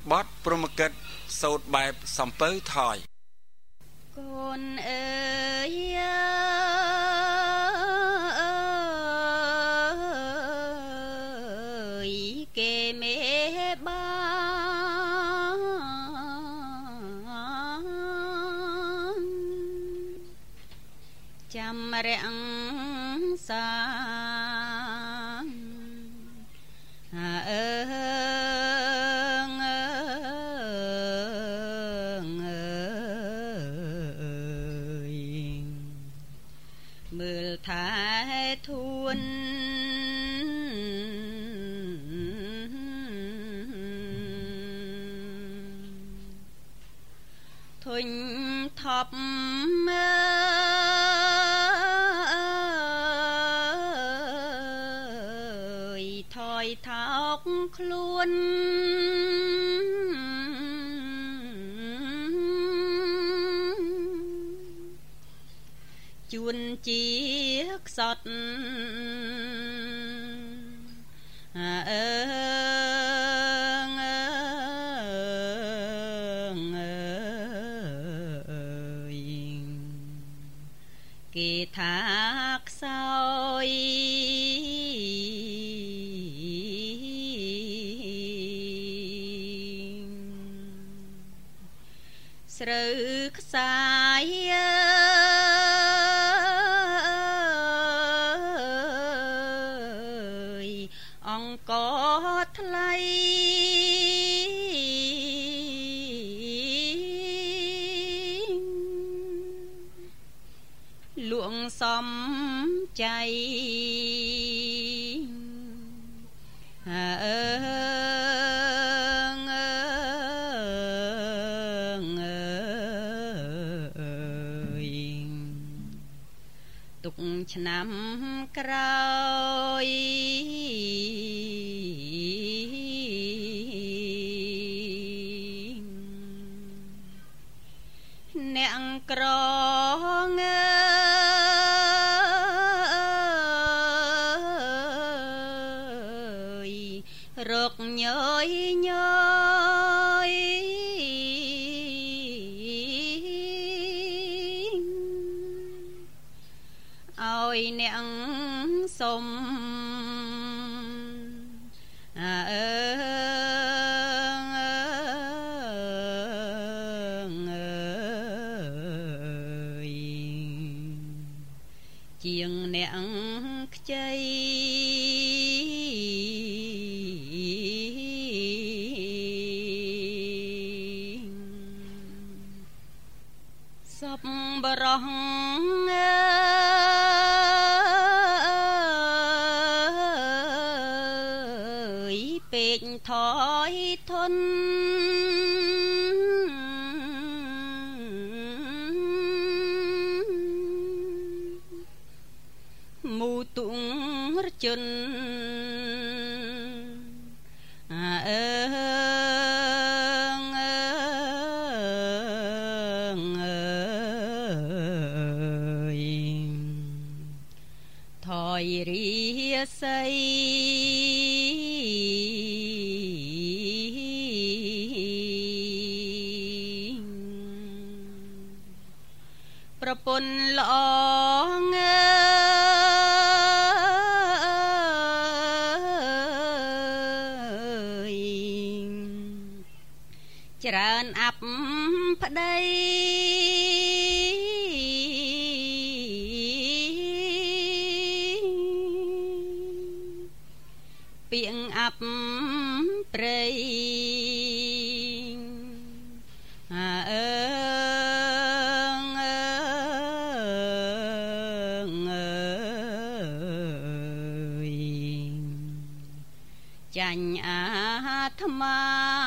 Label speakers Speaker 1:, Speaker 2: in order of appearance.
Speaker 1: បទព្រហ្មកិត្តសូត្របែបសំពៅថយ
Speaker 2: កូនអើយគេមេបានចាំរាំងសាអើមើលថែធួនធុញថប់ថយថោកខ្លួនជួនជាខ្សត់គេថាខ្សោយស្រូវខ្សាយអង្គថ្លៃលួងសំใจទុកឆ្នាំក្រោយអ្នកក្រងរកញយញយឲ្យអ្នកសុំជាងអ្នកខ្ចីសពបរោះពេកថយធនមូទុងរជន់ថយរីស័យប្រពន្ធល្អច្រើនអាប់ប្តីពីងអាប់ព្រៃចាញ់អាត្មា